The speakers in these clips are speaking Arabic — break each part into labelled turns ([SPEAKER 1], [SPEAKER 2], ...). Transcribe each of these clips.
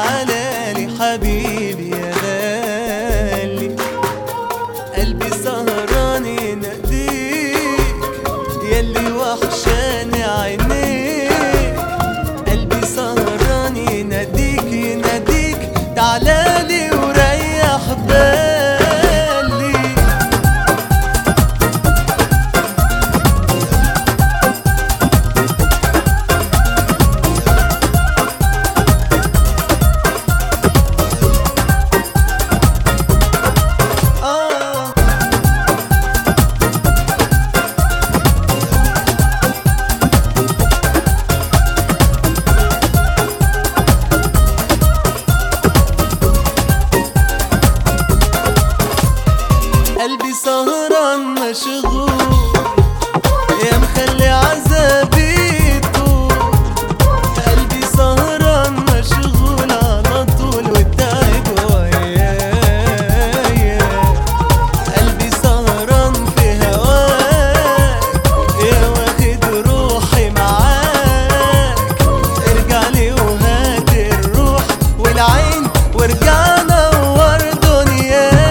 [SPEAKER 1] تعالالي حبيبي يا غالي. قلبي سهران يناديك ياللي وحشاني عينيك. قلبي سهران يناديك يناديك تعالالي وريح بالي. قلبي سهران مشغول يا مخلي عذابي يطول. قلبي سهران مشغول على طول والتعب ويايا. قلبي سهران في هواك يا واخد روحي معاك. ارجع لي وهات الروح والعين وارجع نور دنياي.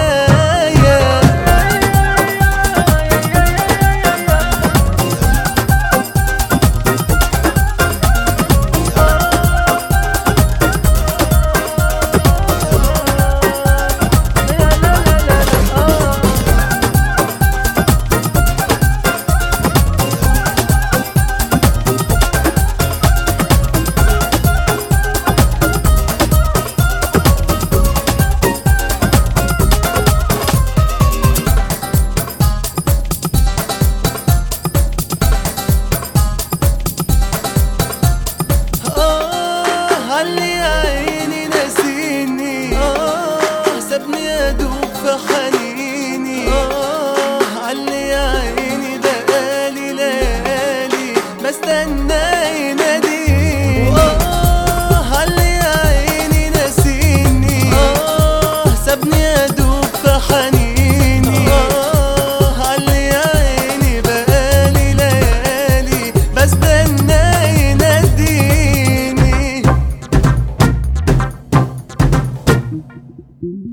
[SPEAKER 1] علي يا عيني ناسيني سابني ادوب في حنيني. علي يا عيني بقالي ليالي بستنى يناديني. علي يا عيني ناسيني سابني ادوب في حنيني. علي يا عيني بقالي ليالي بستنى يناديني.